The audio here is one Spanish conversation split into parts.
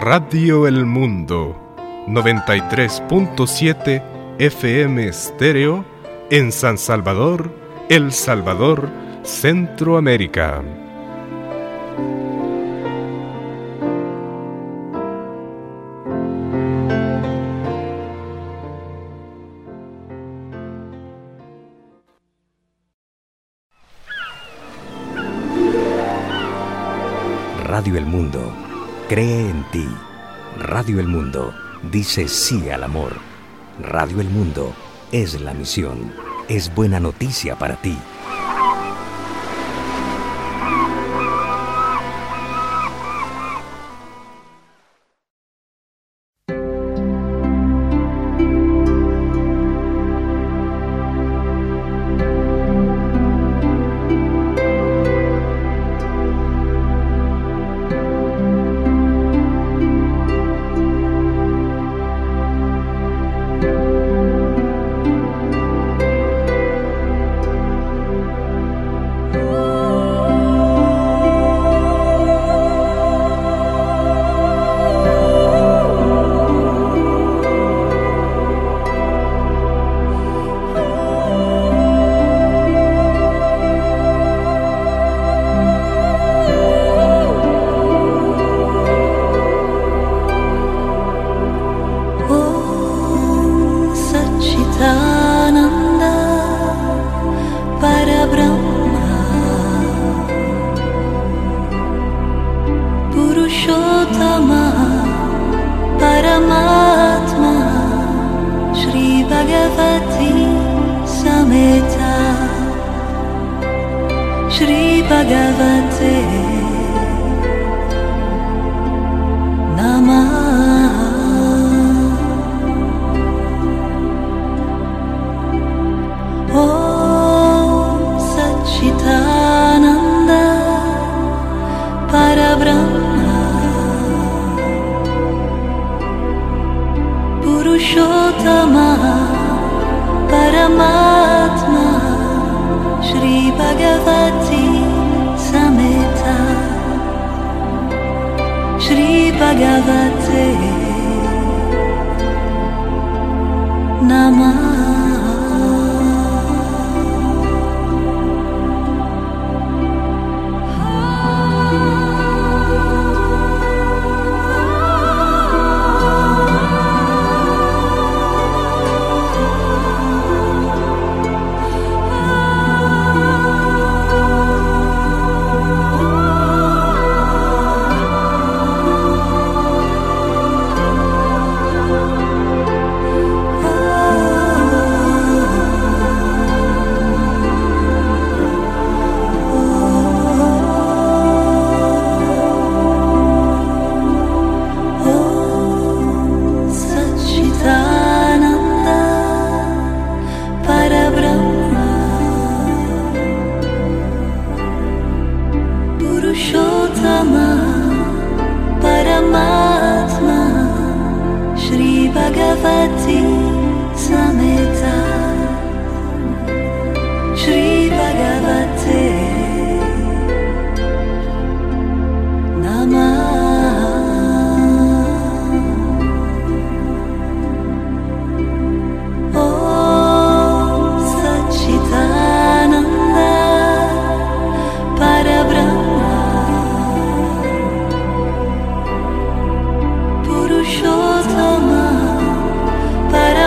Radio El Mundo, 93.7 FM estéreo en San Salvador, El Salvador, Centroamérica. Radio El Mundo, cree en ti. Radio El Mundo dice sí al amor. Radio El Mundo es la misión, es buena noticia para ti. Para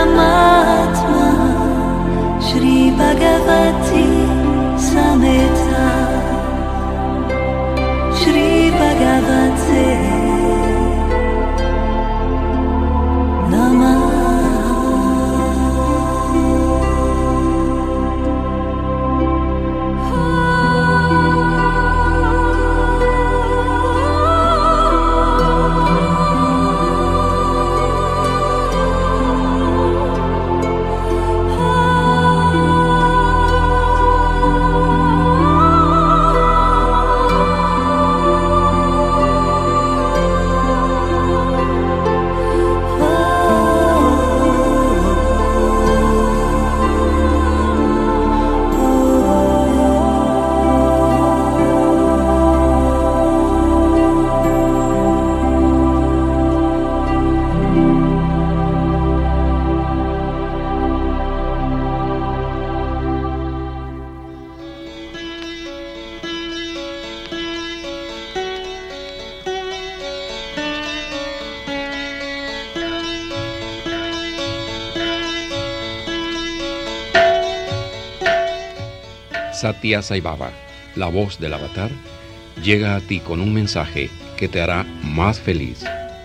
Satya Sai Baba, la voz del avatar, llega a ti con un mensaje que te hará más feliz.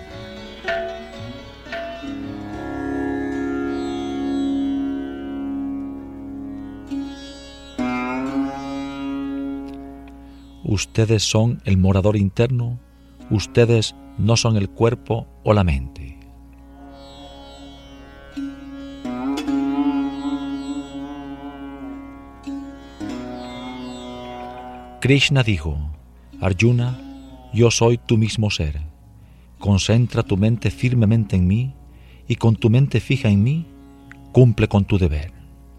Ustedes son el morador interno, ustedes no son el cuerpo o la mente. Krishna dijo: Arjuna, yo soy tu mismo ser. Concentra tu mente firmemente en mí y con tu mente fija en mí, cumple con tu deber.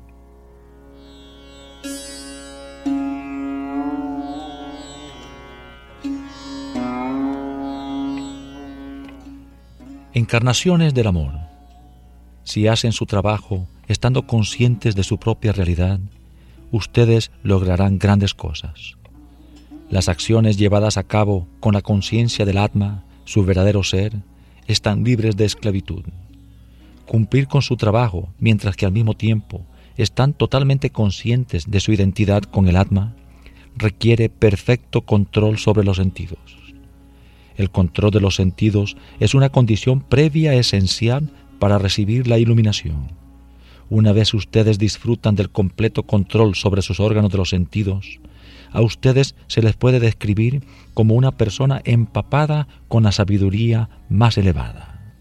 Encarnaciones del amor. Si hacen su trabajo estando conscientes de su propia realidad, ustedes lograrán grandes cosas. Las acciones llevadas a cabo con la conciencia del Atma, su verdadero ser, están libres de esclavitud. Cumplir con su trabajo mientras que al mismo tiempo están totalmente conscientes de su identidad con el Atma, requiere perfecto control sobre los sentidos. El control de los sentidos es una condición previa esencial para recibir la iluminación. Una vez ustedes disfrutan del completo control sobre sus órganos de los sentidos, a ustedes se les puede describir como una persona empapada con la sabiduría más elevada.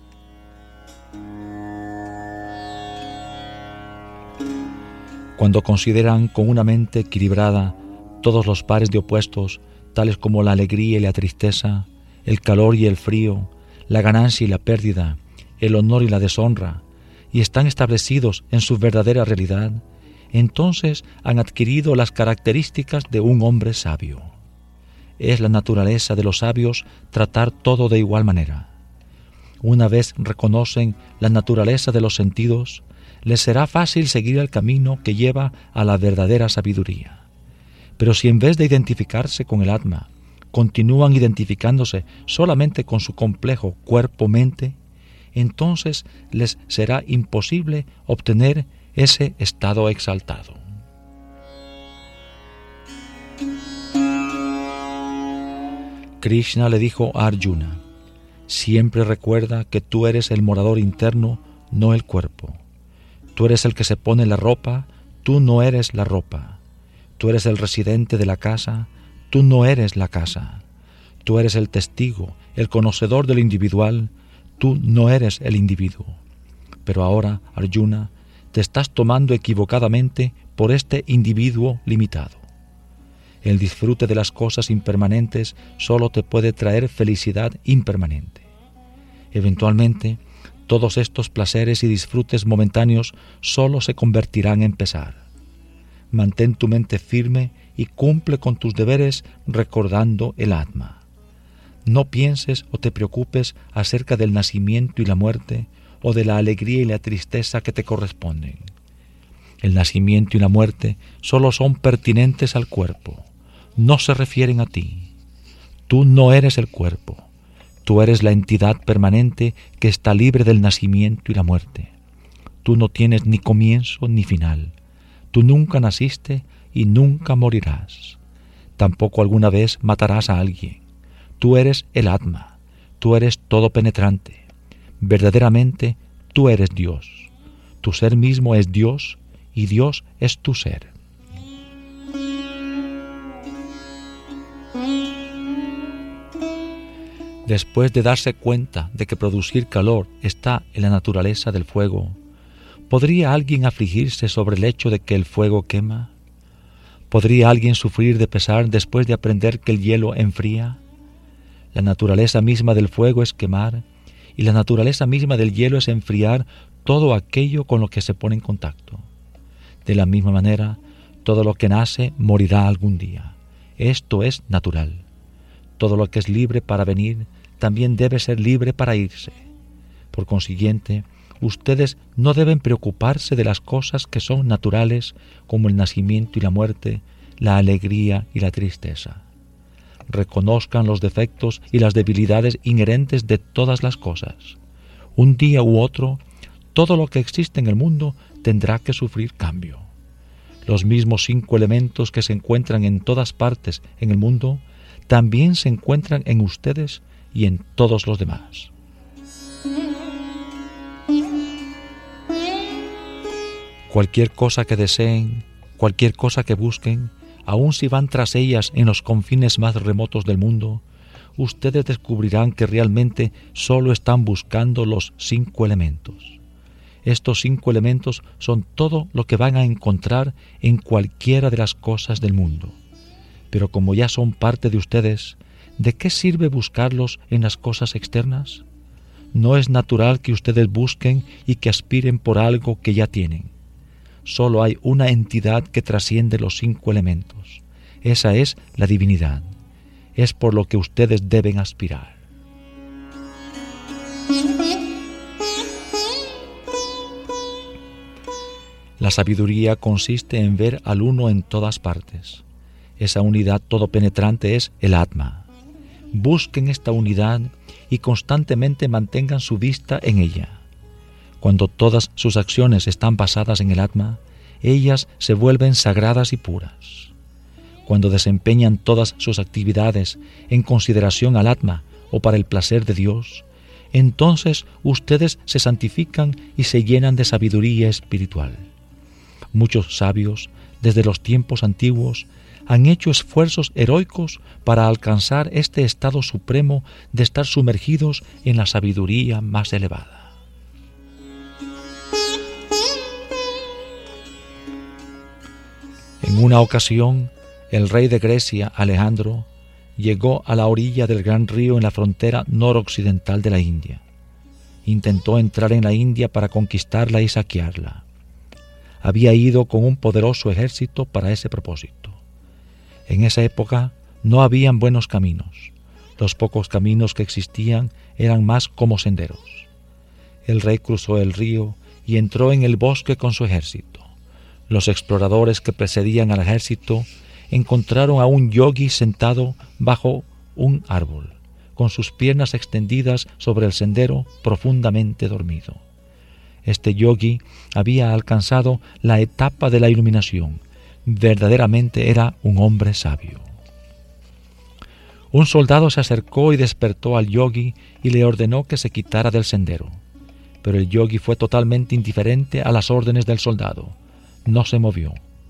Cuando consideran con una mente equilibrada todos los pares de opuestos, tales como la alegría y la tristeza, el calor y el frío, la ganancia y la pérdida, el honor y la deshonra, y están establecidos en su verdadera realidad, entonces han adquirido las características de un hombre sabio. Es la naturaleza de los sabios tratar todo de igual manera. Una vez reconocen la naturaleza de los sentidos, les será fácil seguir el camino que lleva a la verdadera sabiduría. Pero si en vez de identificarse con el Atma, continúan identificándose solamente con su complejo cuerpo-mente, entonces les será imposible obtener ese estado exaltado. Krishna le dijo a Arjuna: siempre recuerda que tú eres el morador interno, no el cuerpo. Tú eres el que se pone la ropa, tú no eres la ropa. Tú eres el residente de la casa, tú no eres la casa. Tú eres el testigo, el conocedor del individual, tú no eres el individuo. Pero ahora, Arjuna, te estás tomando equivocadamente por este individuo limitado. El disfrute de las cosas impermanentes solo te puede traer felicidad impermanente. Eventualmente, todos estos placeres y disfrutes momentáneos solo se convertirán en pesar. Mantén tu mente firme y cumple con tus deberes recordando el Atma. No pienses o te preocupes acerca del nacimiento y la muerte, o de la alegría y la tristeza que te corresponden. El nacimiento y la muerte solo son pertinentes al cuerpo, no se refieren a ti. Tú no eres el cuerpo, tú eres la entidad permanente que está libre del nacimiento y la muerte. Tú no tienes ni comienzo ni final, tú nunca naciste y nunca morirás. Tampoco alguna vez matarás a alguien. Tú eres el Atma, tú eres todo penetrante. Verdaderamente, tú eres Dios. Tu ser mismo es Dios y Dios es tu ser. Después de darse cuenta de que producir calor está en la naturaleza del fuego, ¿podría alguien afligirse sobre el hecho de que el fuego quema? ¿Podría alguien sufrir de pesar después de aprender que el hielo enfría? La naturaleza misma del fuego es quemar, y la naturaleza misma del hielo es enfriar todo aquello con lo que se pone en contacto. De la misma manera, todo lo que nace morirá algún día. Esto es natural. Todo lo que es libre para venir también debe ser libre para irse. Por consiguiente, ustedes no deben preocuparse de las cosas que son naturales, como el nacimiento y la muerte, la alegría y la tristeza. Reconozcan los defectos y las debilidades inherentes de todas las cosas. Un día u otro, todo lo que existe en el mundo tendrá que sufrir cambio. Los mismos 5 elementos que se encuentran en todas partes en el mundo, también se encuentran en ustedes y en todos los demás. Cualquier cosa que deseen, cualquier cosa que busquen, aun si van tras ellas en los confines más remotos del mundo, ustedes descubrirán que realmente solo están buscando los 5 elementos. Estos 5 elementos son todo lo que van a encontrar en cualquiera de las cosas del mundo. Pero como ya son parte de ustedes, ¿de qué sirve buscarlos en las cosas externas? No es natural que ustedes busquen y que aspiren por algo que ya tienen. Solo hay una entidad que trasciende los 5 elementos. Esa es la divinidad. Es por lo que ustedes deben aspirar. La sabiduría consiste en ver al uno en todas partes. Esa unidad todopenetrante es el Atma. Busquen esta unidad y constantemente mantengan su vista en ella. Cuando todas sus acciones están basadas en el Atma, ellas se vuelven sagradas y puras. Cuando desempeñan todas sus actividades en consideración al Atma o para el placer de Dios, entonces ustedes se santifican y se llenan de sabiduría espiritual. Muchos sabios, desde los tiempos antiguos, han hecho esfuerzos heroicos para alcanzar este estado supremo de estar sumergidos en la sabiduría más elevada. En una ocasión, el rey de Grecia, Alejandro, llegó a la orilla del gran río en la frontera noroccidental de la India. Intentó entrar en la India para conquistarla y saquearla. Había ido con un poderoso ejército para ese propósito. En esa época no habían buenos caminos. Los pocos caminos que existían eran más como senderos. El rey cruzó el río y entró en el bosque con su ejército. Los exploradores que precedían al ejército encontraron a un yogi sentado bajo un árbol, con sus piernas extendidas sobre el sendero, profundamente dormido. Este yogi había alcanzado la etapa de la iluminación. Verdaderamente era un hombre sabio. Un soldado se acercó y despertó al yogi y le ordenó que se quitara del sendero. Pero el yogi fue totalmente indiferente a las órdenes del soldado. No se movió.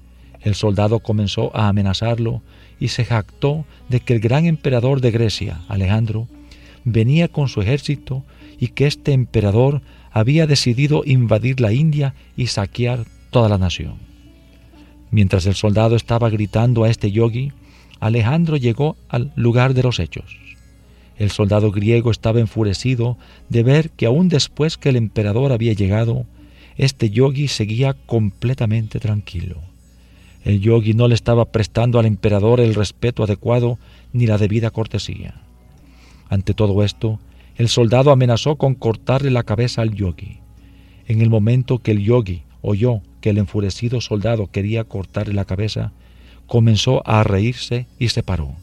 El soldado comenzó a amenazarlo y se jactó de que el gran emperador de Grecia, Alejandro, venía con su ejército y que este emperador había decidido invadir la India y saquear toda la nación. Mientras el soldado estaba gritando a este yogi, Alejandro llegó al lugar de los hechos. El soldado griego estaba enfurecido de ver que aún después que el emperador había llegado, este yogi seguía completamente tranquilo. El yogi no le estaba prestando al emperador el respeto adecuado ni la debida cortesía. Ante todo esto, el soldado amenazó con cortarle la cabeza al yogi. En el momento que el yogi oyó que el enfurecido soldado quería cortarle la cabeza, comenzó a reírse y se paró.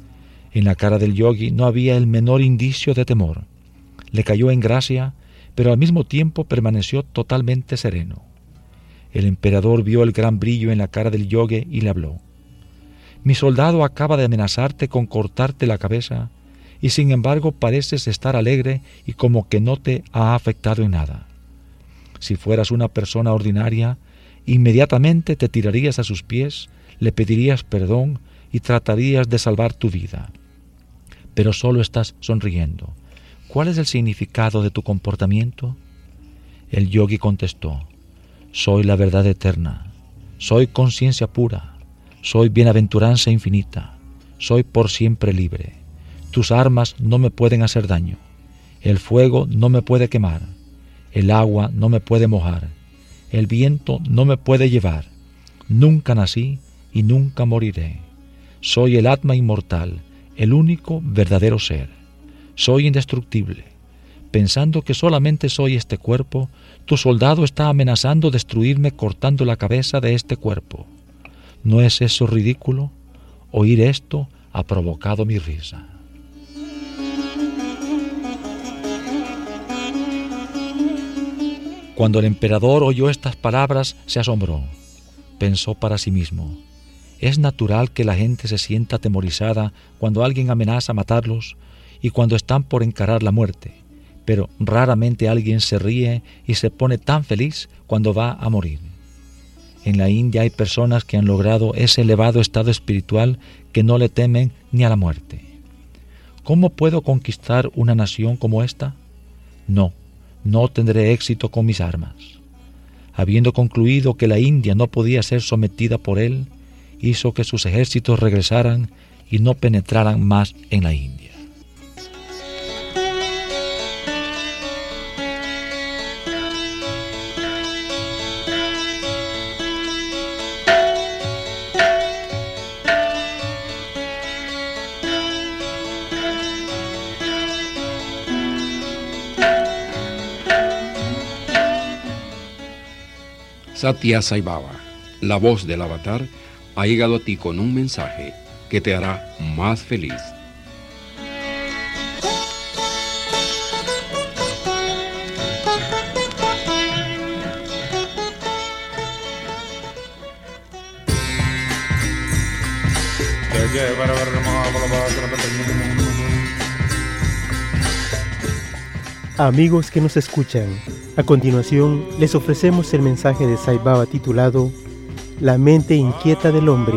En la cara del yogi no había el menor indicio de temor. Le cayó en gracia, pero al mismo tiempo permaneció totalmente sereno. El emperador vio el gran brillo en la cara del yogi y le habló. «Mi soldado acaba de amenazarte con cortarte la cabeza, y sin embargo pareces estar alegre y como que no te ha afectado en nada. Si fueras una persona ordinaria, inmediatamente te tirarías a sus pies, le pedirías perdón y tratarías de salvar tu vida. Pero solo estás sonriendo. ¿Cuál es el significado de tu comportamiento?» El yogi contestó: «Soy la verdad eterna, soy conciencia pura, soy bienaventuranza infinita, soy por siempre libre. Tus armas no me pueden hacer daño, el fuego no me puede quemar, el agua no me puede mojar, el viento no me puede llevar. Nunca nací y nunca moriré. Soy el Atma inmortal, el único verdadero ser. Soy indestructible. Pensando que solamente soy este cuerpo, tu soldado está amenazando destruirme cortando la cabeza de este cuerpo. ¿No es eso ridículo? Oír esto ha provocado mi risa». Cuando el emperador oyó estas palabras, se asombró. pensó para sí mismo: es natural que la gente se sienta atemorizada cuando alguien amenaza matarlos y cuando están por encarar la muerte, pero raramente alguien se ríe y se pone tan feliz cuando va a morir. En la India hay personas que han logrado ese elevado estado espiritual que no le temen ni a la muerte. ¿Cómo puedo conquistar una nación como esta? No tendré éxito con mis armas. Habiendo concluido que la India no podía ser sometida por él, hizo que sus ejércitos regresaran y no penetraran más en la India. Satya Sai Baba, la voz del avatar, ha llegado a ti con un mensaje que te hará más feliz. Amigos que nos escuchan, a continuación les ofrecemos el mensaje de Sai Baba titulado La mente inquieta del hombre.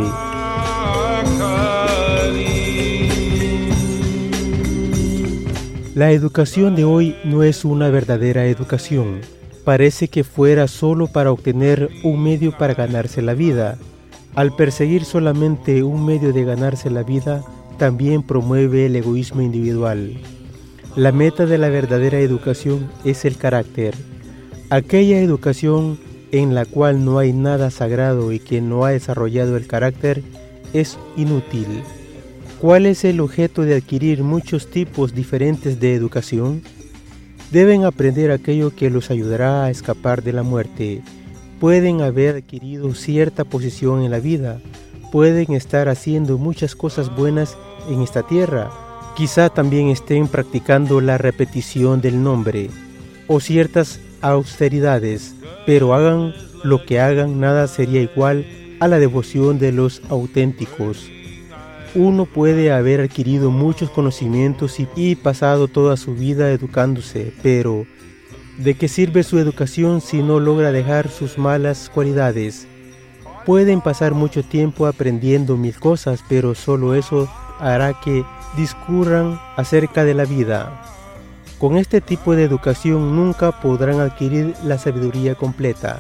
La educación de hoy no es una verdadera educación. Parece que fuera solo para obtener un medio para ganarse la vida. Al perseguir solamente un medio de ganarse la vida, también promueve el egoísmo individual. La meta de la verdadera educación es el carácter. Aquella educación en la cual no hay nada sagrado y que no ha desarrollado el carácter es inútil. ¿Cuál es el objeto de adquirir muchos tipos diferentes de educación? Deben aprender aquello que los ayudará a escapar de la muerte. Pueden haber adquirido cierta posición en la vida, pueden estar haciendo muchas cosas buenas en esta tierra. Quizá también estén practicando la repetición del nombre o ciertas austeridades, pero hagan lo que hagan, nada sería igual a la devoción de los auténticos. Uno puede haber adquirido muchos conocimientos y pasado toda su vida educándose, pero ¿de qué sirve su educación si no logra dejar sus malas cualidades? Pueden pasar mucho tiempo aprendiendo mil cosas, pero solo eso hará que discurran acerca de la vida. Con este tipo de educación nunca podrán adquirir la sabiduría completa.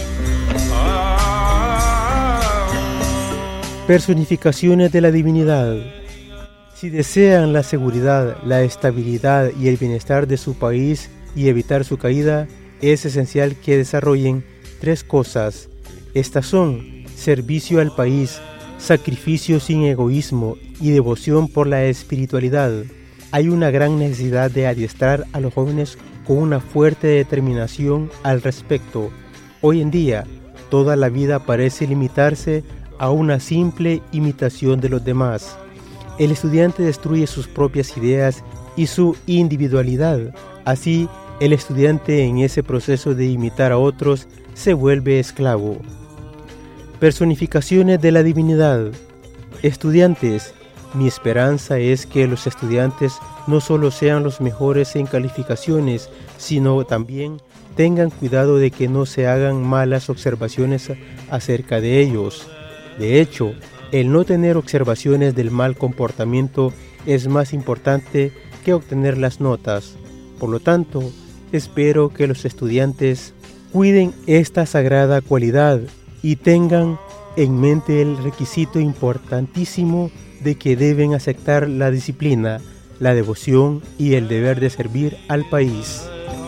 Personificaciones de la divinidad. Si desean la seguridad, la estabilidad y el bienestar de su país y evitar su caída, es esencial que desarrollen tres cosas. Estas son servicio al país, sacrificio sin egoísmo y devoción por la espiritualidad. Hay una gran necesidad de adiestrar a los jóvenes con una fuerte determinación al respecto. Hoy en día, toda la vida parece limitarse a una simple imitación de los demás. El estudiante destruye sus propias ideas y su individualidad. Así, el estudiante en ese proceso de imitar a otros se vuelve esclavo. Personificaciones de la divinidad. Estudiantes, mi esperanza es que los estudiantes no solo sean los mejores en calificaciones, sino también tengan cuidado de que no se hagan malas observaciones acerca de ellos. De hecho, el no tener observaciones del mal comportamiento es más importante que obtener las notas. Por lo tanto, espero que los estudiantes cuiden esta sagrada cualidad y tengan en mente el requisito importantísimo de que deben aceptar la disciplina, la devoción y el deber de servir al país.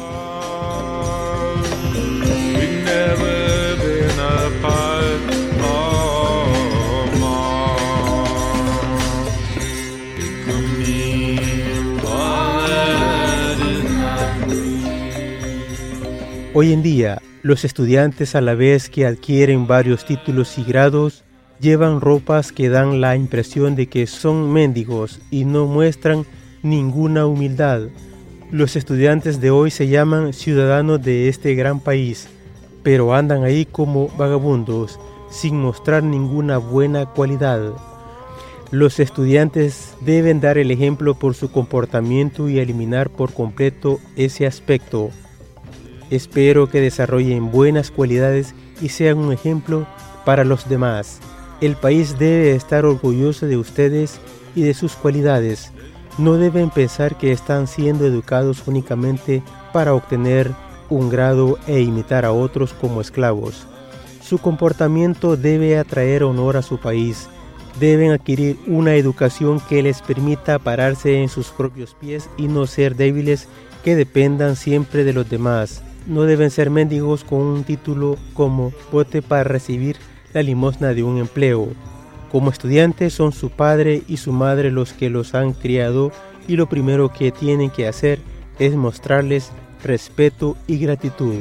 Hoy en día, los estudiantes, a la vez que adquieren varios títulos y grados, llevan ropas que dan la impresión de que son mendigos y no muestran ninguna humildad. Los estudiantes de hoy se llaman ciudadanos de este gran país, pero andan ahí como vagabundos, sin mostrar ninguna buena cualidad. Los estudiantes deben dar el ejemplo por su comportamiento y eliminar por completo ese aspecto. Espero que desarrollen buenas cualidades y sean un ejemplo para los demás. El país debe estar orgulloso de ustedes y de sus cualidades. No deben pensar que están siendo educados únicamente para obtener un grado e imitar a otros como esclavos. Su comportamiento debe atraer honor a su país. Deben adquirir una educación que les permita pararse en sus propios pies y no ser débiles que dependan siempre de los demás. No deben ser mendigos con un título como bote para recibir la limosna de un empleo. Como estudiantes son su padre y su madre los que los han criado y lo primero que tienen que hacer es mostrarles respeto y gratitud.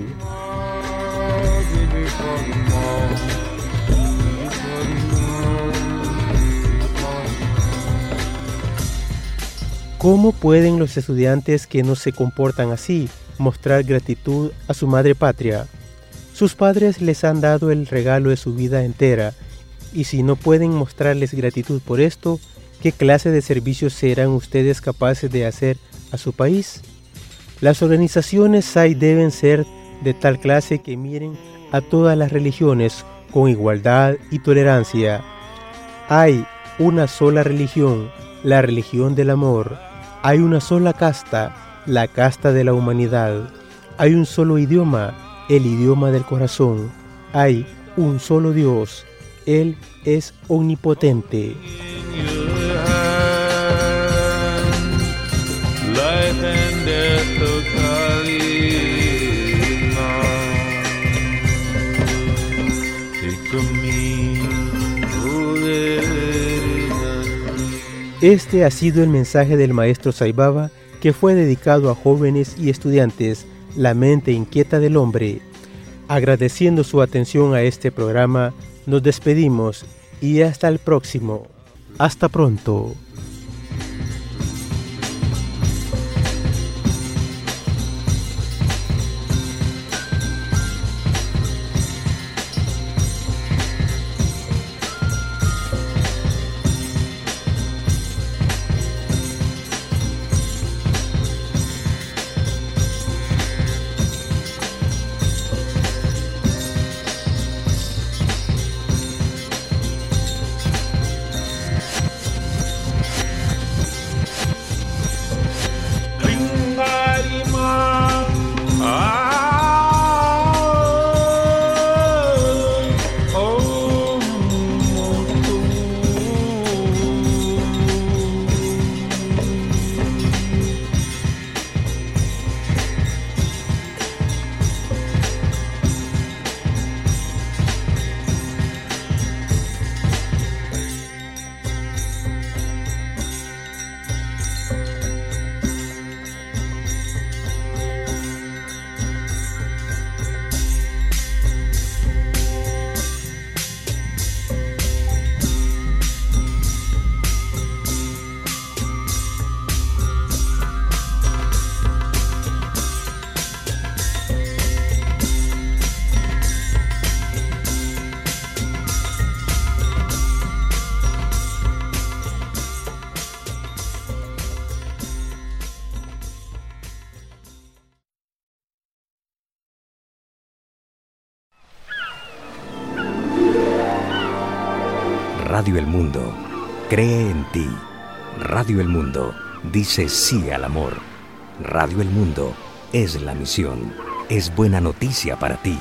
¿Cómo pueden los estudiantes que no se comportan así mostrar gratitud a su madre patria? Sus padres les han dado el regalo de su vida entera, y si no pueden mostrarles gratitud por esto, ¿qué clase de servicios serán ustedes capaces de hacer a su país? Las organizaciones SAI deben ser de tal clase que miren a todas las religiones con igualdad y tolerancia. Hay una sola religión, la religión del amor. Hay una sola casta, la casta de la humanidad. Hay un solo idioma, el idioma del corazón. Hay un solo Dios, Él es omnipotente. Este ha sido el mensaje del maestro Sai Baba, que fue dedicado a jóvenes y estudiantes, la mente inquieta del hombre. Agradeciendo su atención a este programa, nos despedimos y hasta el próximo. Hasta pronto. Radio El Mundo cree en ti. Radio El Mundo dice sí al amor. Radio El Mundo es la misión. Es buena noticia para ti.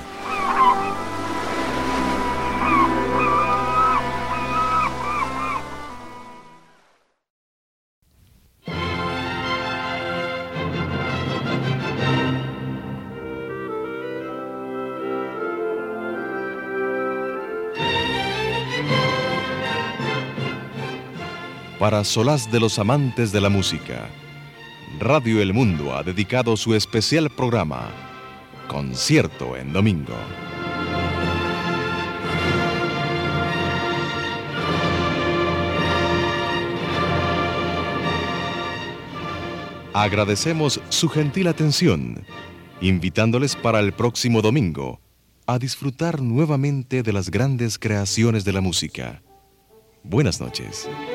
Para solaz de los amantes de la música, Radio El Mundo ha dedicado su especial programa, Concierto en Domingo. Agradecemos su gentil atención, invitándoles para el próximo domingo a disfrutar nuevamente de las grandes creaciones de la música. Buenas noches.